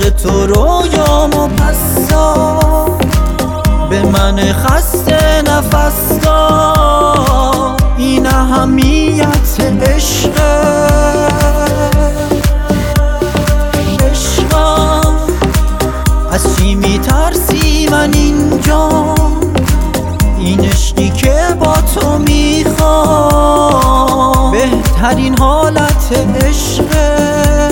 عشق تو رویامو پس داد، به من خسته نفس داد. این اهمیت عشقم. از چی میترسی من اینجا؟ این عشقی که با تو میخوام بهترین حالت عشقه.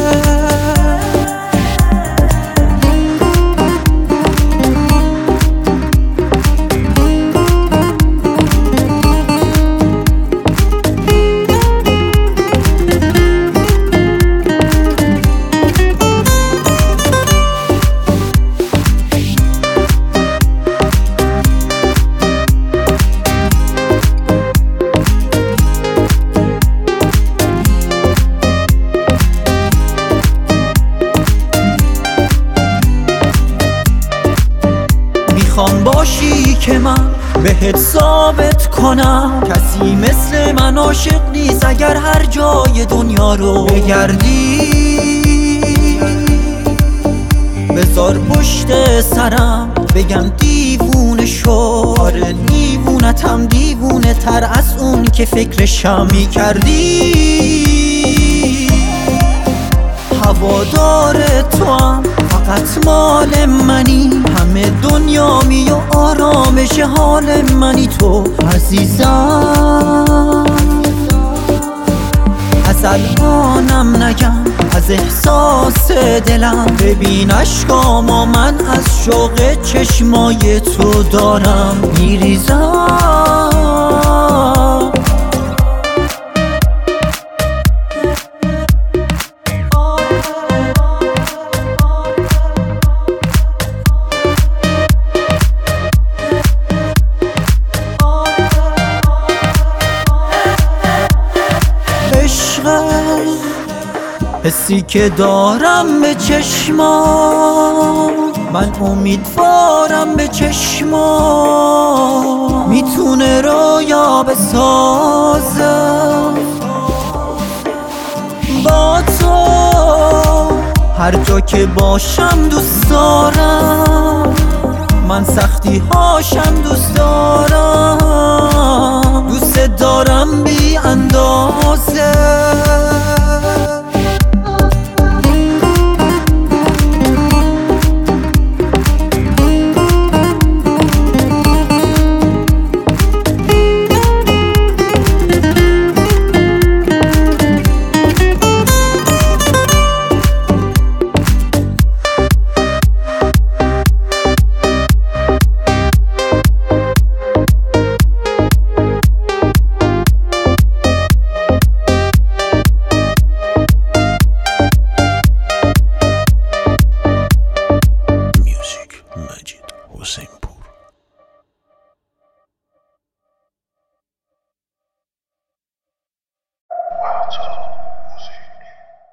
میخوام باشی که من بهت ثابت کنم کسی مثل من عاشق نیست. اگر هر جای دنیا رو بگردی بذار پشت سرم بگم دیوونه شو. آره دیوونتم، دیوونه تر از اون که فکرشم میکردی. هوادار تو هم فقط مال منی، همه دنیا می و آرامش حال منی تو عزیزم. از الانم نگم از احساس دلم، ببین اشکامو من از شوق چشمای تو دارم میریزم. حسی که دارم به چشمام، من امیدوارم به چشمام میتونه رویا بسازم. با تو هر جا که باشم دوست دارم، من سختی هاشم دوست دارم. دوست دارم بی اندازه.